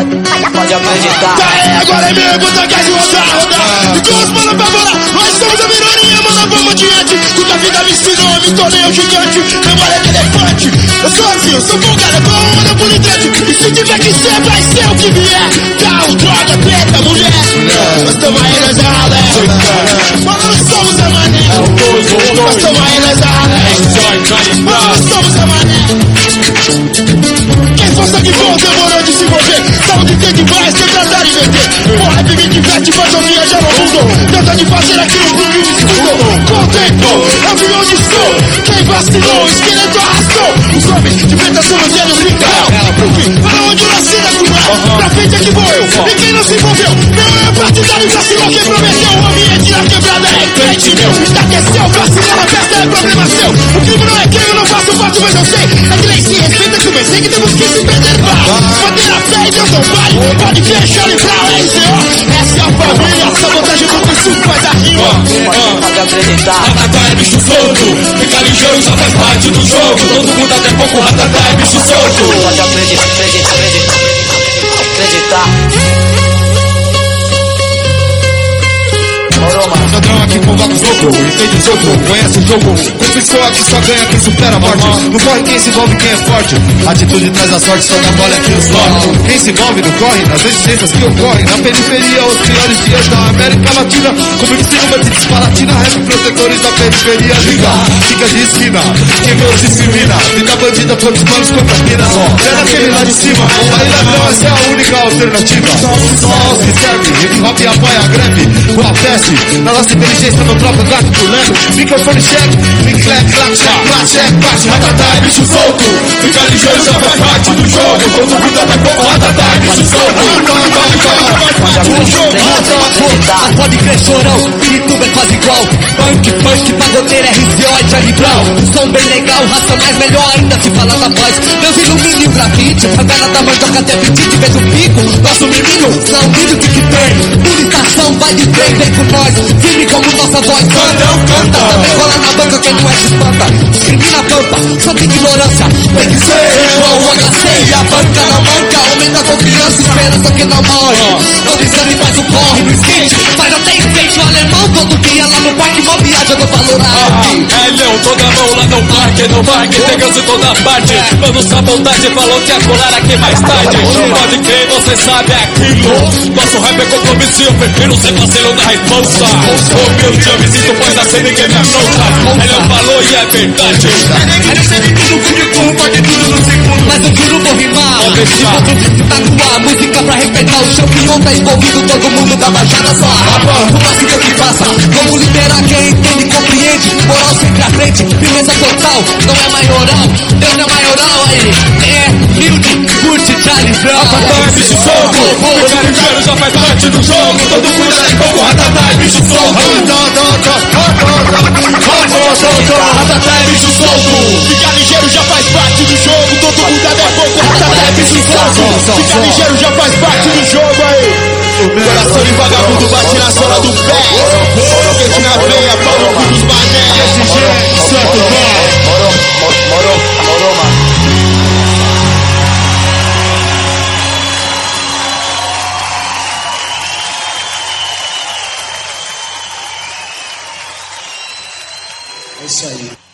pode acreditar. Tá aí, agora é mesmo, tá quase rodar. E com os mano pra bolar, nós somos a minoria, mano, vamos adiante. Tudo a vida me ensinou, me tornei um gigante. Memória de elefante, eu sou assim, eu sou vulgar, eu tô onda bonitante. E se tiver que ser, vai ser o que vier. Carro, droga, treta, mulher. Nós tamo aí, nós é ralé. Mano, nós somos a mané. Nós tamo aí, nós é ralé. Mano, nós somos a mané. Quem for sangue bom demorou de se envolver. Saúde tem demais, sem tratar e vender. O rap me diverte, faz eu viajar no mundo. Tenta de fazer aquilo pro meu escudo. Com o tempo, eu vi onde estou. Quem vacilou, o esqueleto arrastou. Os homens de preta são os gênios brincaram. Para onde eu nasci na curva, pra frente é que vou eu. E quem não se envolveu, meu é partidário, vacilou. Quem prometeu o ambiente na quebrada é crente meu. Aqueceu, vacilou, a festa é problema seu. O crime não é quem, eu não faço parte, mas eu sei. É que nem se respeita que eu pensei que temos que se preservar. Manter a fé e Deus não vale. Pode fechar e pra RCO. Essa é a família, sabotagem do que faz a rima. Pode acreditar. Ratatá é bicho solto, fica ligeiro, já faz parte do jogo. Todo mundo até pouco, Ratatá é bicho solto. Pode acreditar. Ladrão aqui convoca os loucos, entende os outros, conhece o jogo. Confissão aqui só ganha quem supera a morte. Não corre quem se envolve, quem é forte. Atitude traz a sorte, só dá bola aqui os fortes. Quem se envolve não corre nas exigências que ocorrem. Na periferia, os piores dias da América Latina. Como ensino, mas disparatina, rap protetores da periferia. Fica de esquina, quem vê discrimina. Vida bandida, todos manos contra a mina. É naquele lá de cima, aí ladrão, essa é a única alternativa. Só os que servem, hip hop apoia a greve. Boa feste, na nossa inteligência não troca gato por leve. Microfone cheque, clap, clap, check, bate. Ratatá é bicho solto, fica ligeiro, já faz parte do jogo. Todo mundo até pouco, Ratatá é bicho solto. Mas pode crer, chorão, Pirituba é quase igual. Punk, pagodeira, RCO é Charlie Brown. Som bem legal, racionais, melhor ainda se fala da voz. Deus ilumine o grafite, favela da mandioca até apetite. Vê do pico, nosso menino, não mire o que tem. Puritação, vai de trem, vem com nós. Firme como nossa voz, canta. Também cola na banca, quem não é se espanta. Discrimina a pampa, santa ignorância. Tem que ser igual o HC e a banca não manca. Aumenta a confiança, esperança que não morre. Não desame, faz o corre no skate. Faz até skate, o alemão todo dia lá no parque. Mó viagem do valorado. É leão, toda mão lá no parque, tem ganso em toda parte. Mano, sabotagem falou que ia colar aqui mais tarde. Pode crer, você sabe aquilo. Nosso rap é compromisso, eu prefiro ser parceiro da responsa. Humilde, eu me sinto pois da cena ninguém me afronta. Ele falou e é verdade. Eu sei de tudo, porque corro, pode tudo no segundo. Mas eu juro, vou rimar. Enquanto tá no ar, música pra respeitar o chão que não tá envolvido. Todo mundo da baixada só arrapa. O máximo que passa, vamos liberar quem entende e compreende. Moral sempre à frente, firmeza total. Não é maioral, Deus é maioral aí. É humilde, curte Charlie Brown. Ratatá é bicho solto, fica ligeiro, já faz parte do jogo. Todo mundo até pouco, Ratatá é bicho solto. Ratatá é bicho solto, fica ligeiro, já faz parte do jogo. Todo mundo até pouco, Ratatá é bicho solto. Fica ligeiro, já faz parte do jogo aí. Coração de vagabundo bate na sola do pé. Quente na veia, pau no cu dos mané. Santo Morou, mano. É isso aí.